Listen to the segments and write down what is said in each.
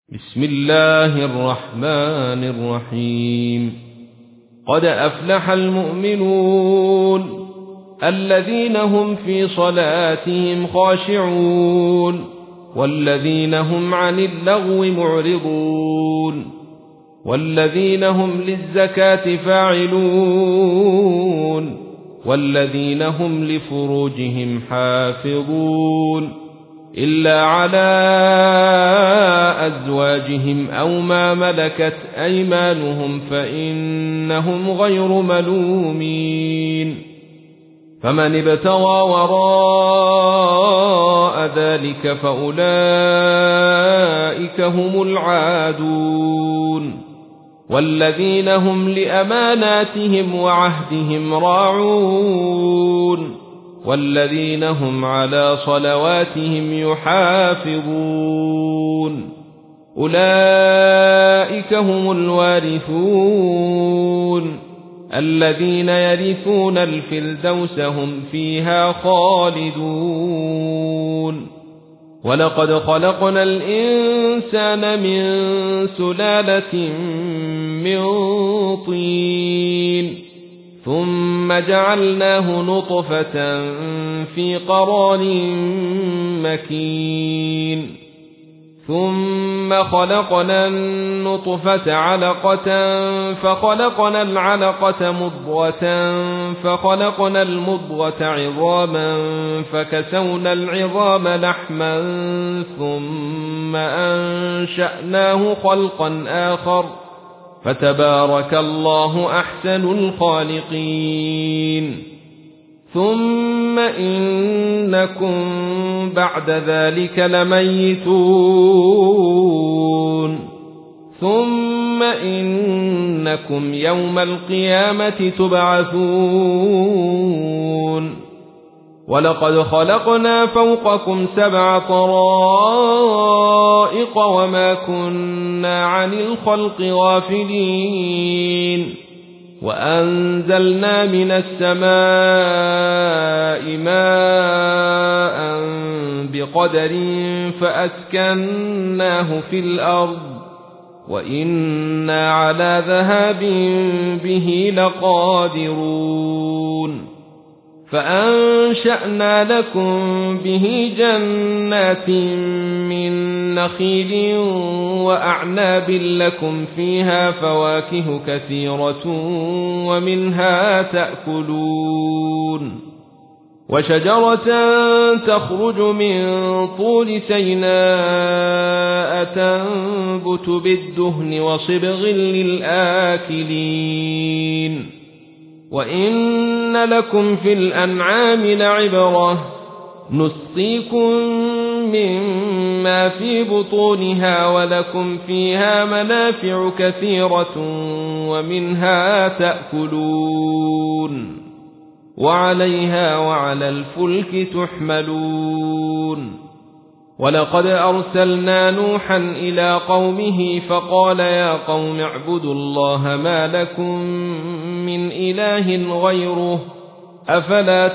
بسم الله الرحمن الرحيم. قد أفلح المؤمنون الذين هم في صلاتهم خاشعون والذين هم عن اللغو معرضون والذين هم للزكاة فاعلون والذين هم لفروجهم حافظون إلا على أزواجهم أو ما ملكت أيمانهم فإنهم غير ملومين. فمن ابتغى وراء ذلك فأولئك هم العادون والذين هم لأماناتهم وعهدهم راعون والذين هم على صلواتهم يحافظون أولئك هم الوارثون الذين يرثون الفردوس هم فيها خالدون. ولقد خلقنا الإنسان من سلالة من طين ثم جعلناه نطفة في قرار مكين ثم خلقنا النطفة علقة فخلقنا العلقة مضغة فخلقنا المضغة عظاما فكسونا العظام لحما ثم أنشأناه خلقا آخر فتبارك الله أحسن الخالقين. ثم إنكم بعد ذلك لميتون ثم إنكم يوم القيامة تبعثون. ولقد خلقنا فوقكم 7 طرائق وما كنا عن الخلق غافلين وأنزلنا من السماء ماء بقدر فأسكناه في الأرض وإنا على ذهاب به لقادرون. فأنشأنا لكم به جنات من نخيل وأعناب لكم فيها فواكه كثيرة ومنها تأكلون وشجرة تخرج من طول سيناء تنبت بالدهن وصبغ للآكلين. وإن لكم في الأنعام لعبرة نسقيكم مما في بطونها ولكم فيها منافع كثيرة ومنها تأكلون وعليها وعلى الفلك تحملون. ولقد أرسلنا نوحا إلى قومه فقال يا قوم اعبدوا الله ما لكم من إله غيره أفلا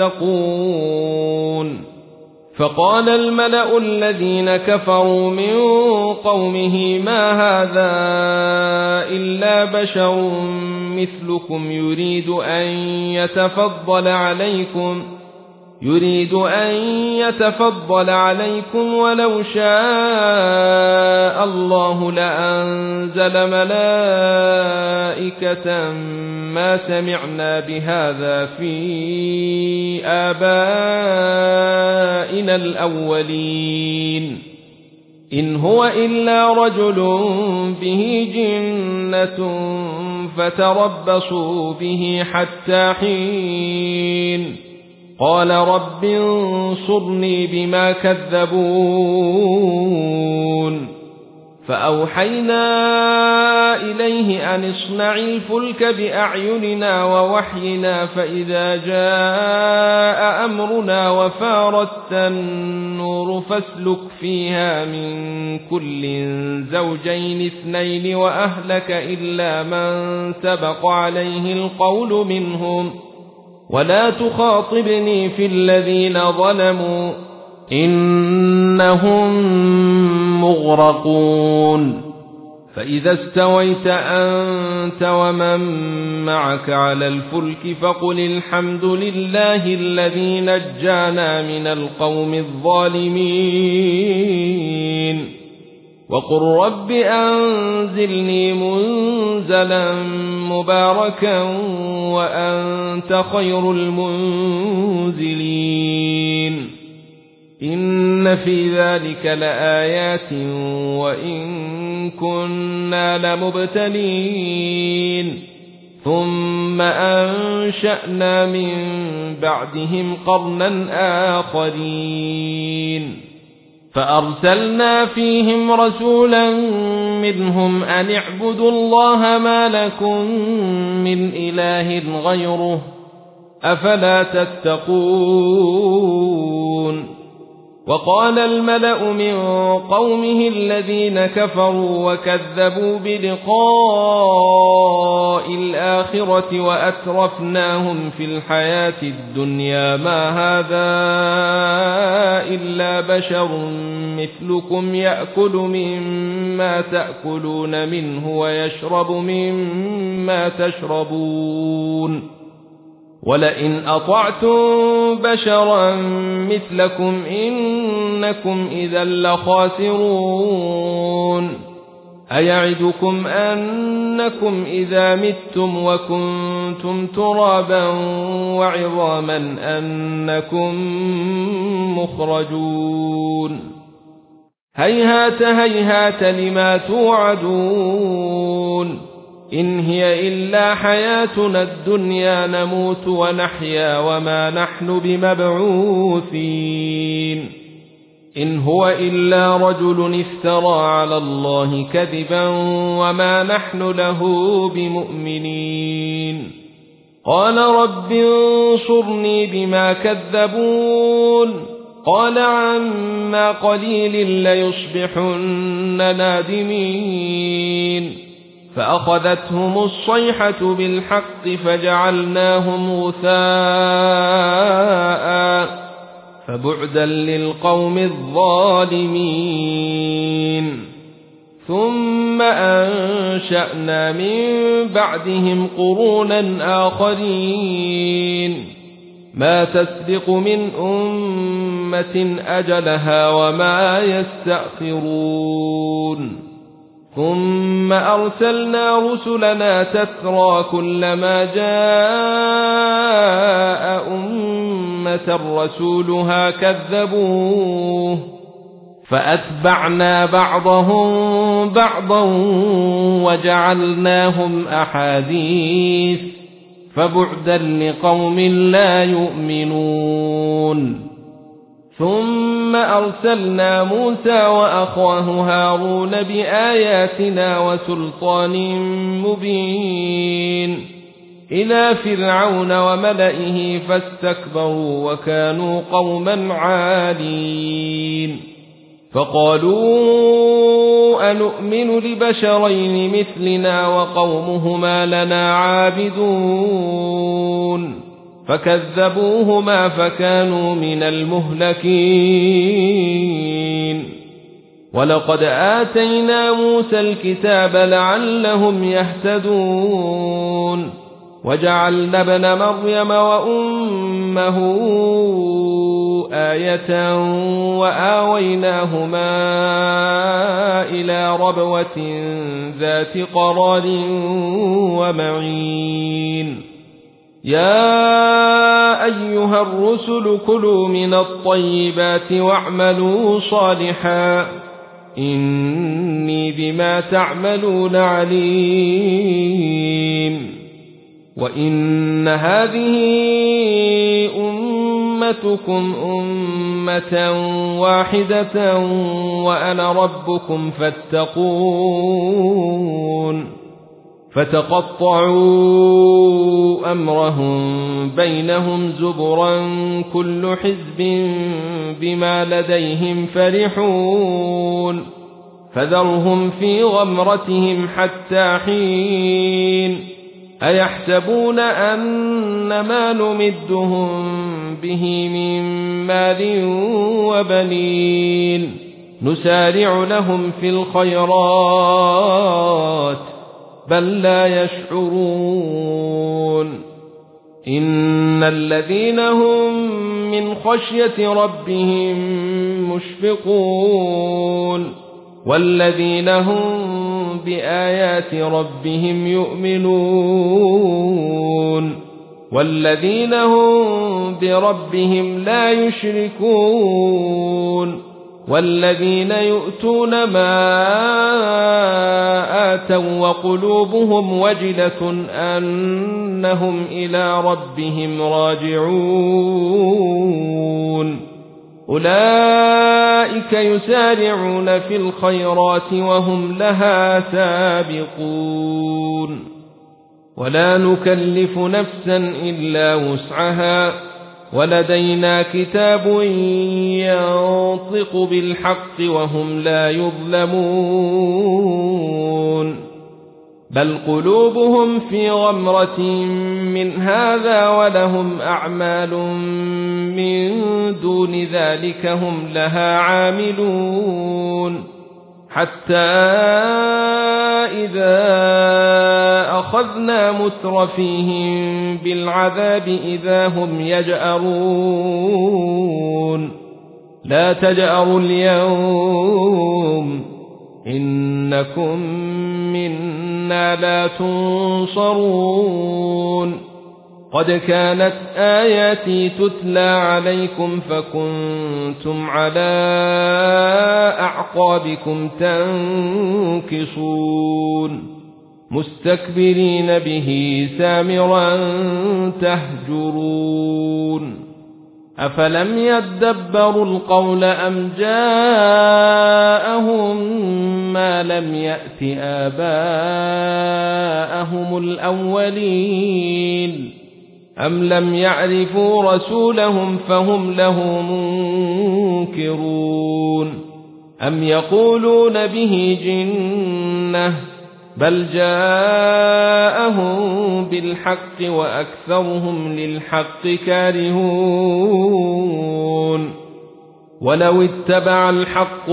تتقون. فقال الملأ الذين كفروا من قومه ما هذا إلا بشر مثلكم يريد أن يتفضل عليكم ولو شاء الله لأنزل ملائكة ما سمعنا بهذا في آبائنا الأولين إن هو إلا رجل به جنة فتربصوا به حتى حين. قال رب انصرني بما كذبون. فأوحينا إليه أن اصنع الفلك بأعيننا ووحينا فإذا جاء أمرنا وفارت النور فاسلك فيها من كل زوجين 2 وأهلك إلا من سبق عليه القول منهم ولا تخاطبني في الذين ظلموا إنهم مغرقون فإذا استويت أنت ومن معك على الفلك فقل الحمد لله الذي نجانا من القوم الظالمين وقل رب أنزلني منزلا مباركا وأنت خير المنزلين إن في ذلك لآيات وإن كنا لمبتلين ثم أنشأنا من بعدهم قرنا آخرين فأرسلنا فيهم رسولا منهم أن اعبدوا الله ما لكم من إله غيره أفلا تتقون وقال الملأ من قومه الذين كفروا وكذبوا بلقاء الآخرة وأترفناهم في الحياة الدنيا ما هذا إلا بشر مثلكم يأكل مما تأكلون منه ويشرب مما تشربون ولئن أطعتم بشرا مثلكم إنكم إذا لخاسرون أيعدكم أنكم إذا متم وكنتم ترابا وعظاما أنكم مخرجون هيهات هيهات لما توعدون إن هي إلا حياتنا الدنيا نموت ونحيا وما نحن بمبعوثين إن هو إلا رجل افترى على الله كذبا وما نحن له بمؤمنين قال رب انصرني بما كذبون قال عما قليل ليصبحن نادمين فأخذتهم الصيحة بالحق فجعلناهم غثاء فبعدا للقوم الظالمين ثم أنشأنا من بعدهم قرونا آخرين ما تسبق من أمة أجلها وما يستأخرون ثم أرسلنا رسلنا تترى كلما جاء أمة رسولها كذبوه فأتبعنا بعضهم بعضا وجعلناهم أحاديث فبعدا لقوم لا يؤمنون ثم أرسلنا موسى وأخاه هارون بآياتنا وسلطان مبين إلى فرعون وملئه فاستكبروا وكانوا قوما عالين فقالوا أنؤمن لبشرين مثلنا وقومهما لنا عابدون فكذبوهما فكانوا من المهلكين ولقد آتينا موسى الكتاب لعلهم يهتدون وجعلنا ابن مريم وأمه آية وآويناهما إلى ربوة ذات قرار ومعين يا أيها الرسل كلوا من الطيبات واعملوا صالحا إني بما تعملون عليم وإن هذه أمتكم أمة واحدة وأنا ربكم فاتقون فتقطعوا أمرهم بينهم زبرا كل حزب بما لديهم فرحون فذرهم في غمرتهم حتى حين أيحسبون أن ما نمدهم به من مال وبنين نسارع لهم في الخيرات بل لا يشعرون إن الذين هم من خشية ربهم مشفقون والذين هم بآيات ربهم يؤمنون والذين هم بربهم لا يشركون والذين يؤتون ما آتوا وقلوبهم وجلة أنهم إلى ربهم راجعون أولئك يسارعون في الخيرات وهم لها سابقون ولا نكلف نفسا إلا وسعها ولدينا كتاب ينطق بالحق وهم لا يظلمون بل قلوبهم في غمرة من هذا ولهم أعمال من دون ذلك هم لها عاملون حتى إذا أخذنا مترفيهم بالعذاب إذا هم يجأرون لا تجأروا اليوم إنكم منا لا تنصرون قد كانت آياتي تتلى عليكم فكنتم على أعقابكم تنكصون مستكبرين به سامرا تهجرون أفلم يدبروا القول أم جاءهم ما لم يأت آباءهم الأولين أم لم يعرفوا رسولهم فهم له منكرون أم يقولون به جنة بل جاءهم بالحق وأكثرهم للحق كارهون ولو اتبع الحق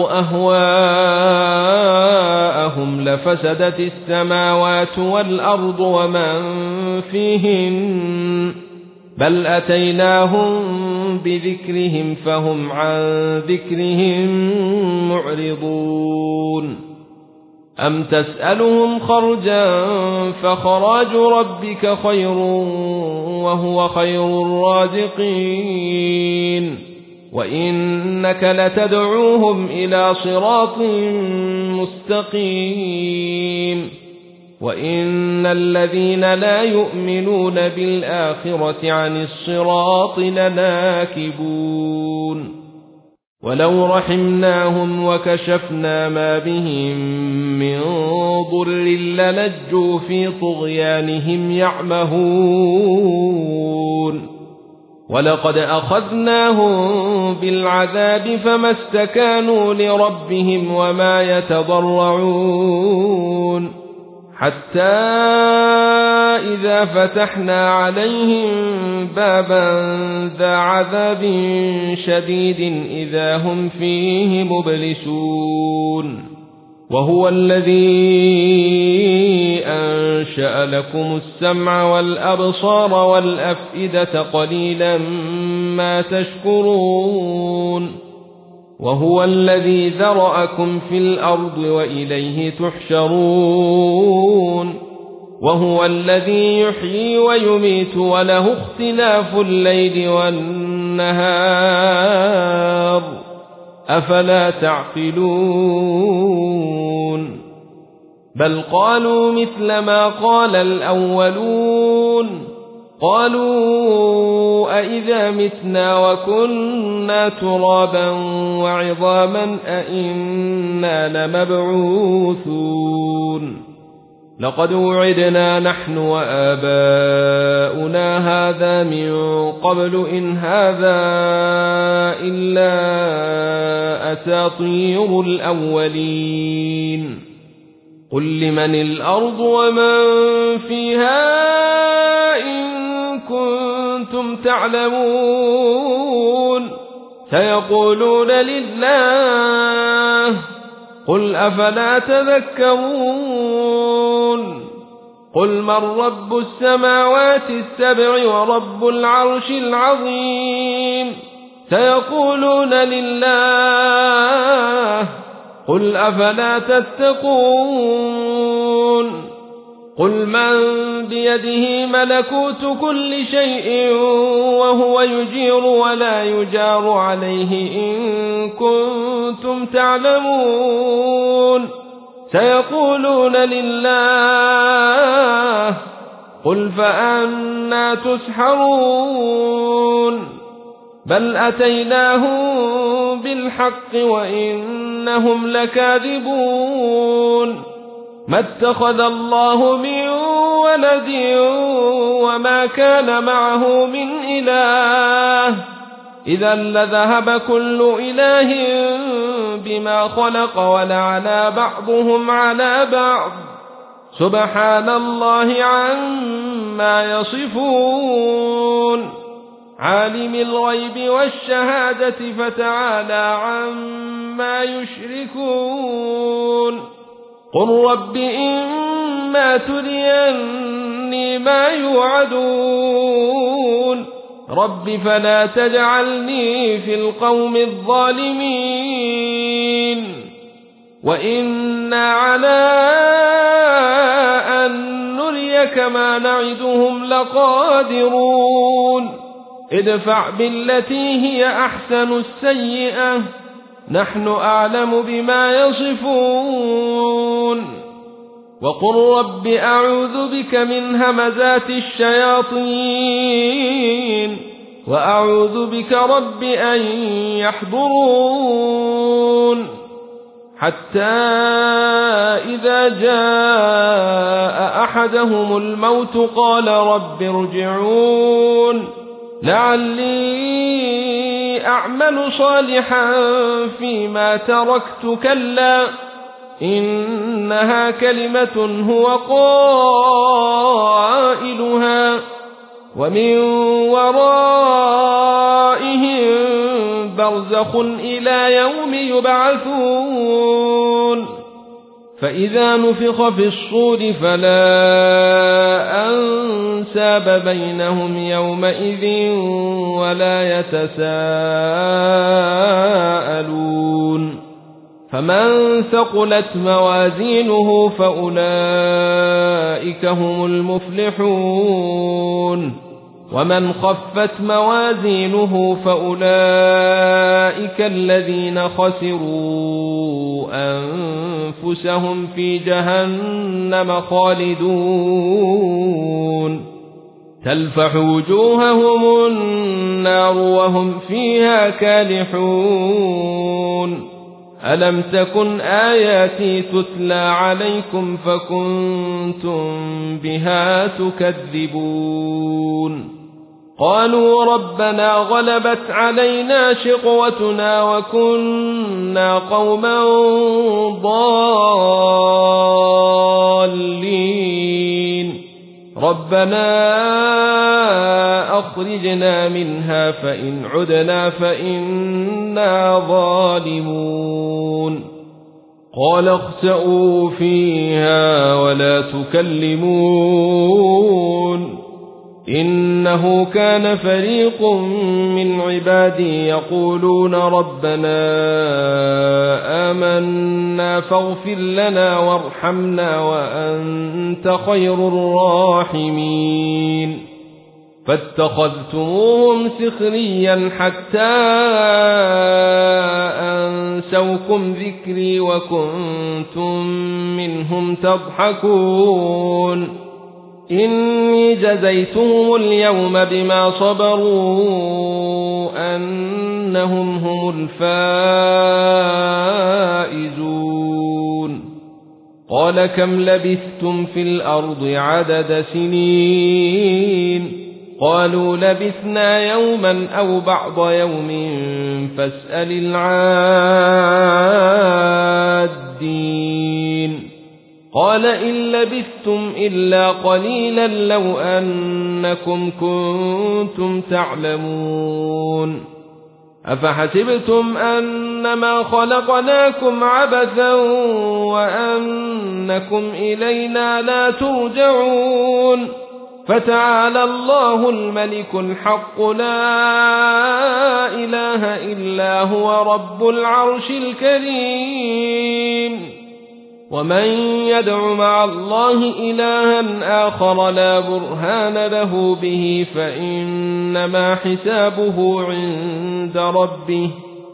أهواءهم لفسدت السماوات والأرض ومن فيهن بل أتيناهم بذكرهم فهم عن ذكرهم معرضون أم تسألهم خرجا فخراج ربك خير وهو خير الرازقين وإنك لتدعوهم إلى صراط مستقيم وإن الذين لا يؤمنون بالآخرة عن الصراط لناكبون ولو رحمناهم وكشفنا ما بهم من ضر للجوا في طغيانهم يعمهون ولقد أخذناهم بالعذاب فما استكانوا لربهم وما يتضرعون حتى إذا فتحنا عليهم بابا ذا عذاب شديد إذا هم فيه مبلسون وهو الذي أنشأ لكم السمع والأبصار والأفئدة قليلا ما تشكرون وهو الذي ذرأكم في الأرض وإليه تحشرون وهو الذي يحيي ويميت وله اختلاف الليل والنهار أفلا تعقلون بل قالوا مثل ما قال الأولون قالوا أئذا متنا وكنا ترابا وعظاما أئنا لمبعوثون لقد وعدنا نحن وآباؤنا هذا من قبل إن هذا إلا أساطير الأولين قل لمن الأرض ومن فيها إن كنتم تعلمون سيقولون لله قل أفلا تذكرون قل من رب السماوات السبع ورب العرش العظيم سيقولون لله قل أفلا تتقون قل من بيده ملكوت كل شيء وهو يجير ولا يجار عليه إن كنتم تعلمون سيقولون لله قل فأنى تسحرون بل أتيناهم بالحق وإنهم لكاذبون ما اتخذ الله من ولد وما كان معه من إله إذا لذهب كل إله بما خلق ولعلى بعضهم على بعض سبحان الله عما يصفون عالم الغيب والشهادة فتعالى عما يشركون قل رب إما تريني ما يوعدون رب فلا تجعلني في القوم الظالمين وإنا على أن نريك ما نعدهم لقادرون ادفع بالتي هي أحسن السيئة نحن أعلم بما يصفون وقل رب أعوذ بك من همزات الشياطين وأعوذ بك رب أن يحضرون حتى إذا جاء أحدهم الموت قال رب ارجعون لعلي أعمل صالحا فيما تركت كلا إنها كلمة هو قائلها ومن ورائهم برزخ إلى يوم يبعثون فإذا نفخ في الصور فلا أنساب بينهم يومئذ ولا يتساءلون فمن ثقلت موازينه فأولئك هم المفلحون ومن خفت موازينه فأولئك الذين خسروا أنفسهم في جهنم خالدون تلفح وجوههم النار وهم فيها كالحون ألم تكن آياتي تتلى عليكم فكنتم بها تكذبون قالوا ربنا غلبت علينا شقوتنا وكنا قوما ضالين ربنا أخرجنا منها فإن عدنا فإنا ظالمون قال اخسئوا فيها ولا تكلمون إنه كان فريق من عبادي يقولون ربنا آمنا فاغفر لنا وارحمنا وأنت خير الراحمين فاتخذتموهم سخريا حتى أنسوكم ذكري وكنتم منهم تضحكون إني جزيتهم اليوم بما صبروا أنهم هم الفائزون قال كم لبثتم في الأرض عدد سنين قالوا لبثنا يوما أو بعض يوم فاسأل العادين قال إن لبثتم إلا قليلا لو أنكم كنتم تعلمون أفحسبتم أنما خلقناكم عبثا وأنكم إلينا لا ترجعون فتعالى الله الملك الحق لا إله إلا هو رب العرش الكريم ومن يدع مع الله إلها آخر لا برهان له به فإنما حسابه عند ربه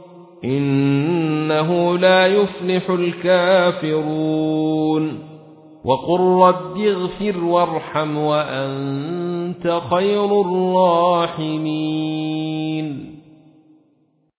إنه لا يفلح الكافرون وقل رب اغفر وارحم وأنت خير الراحمين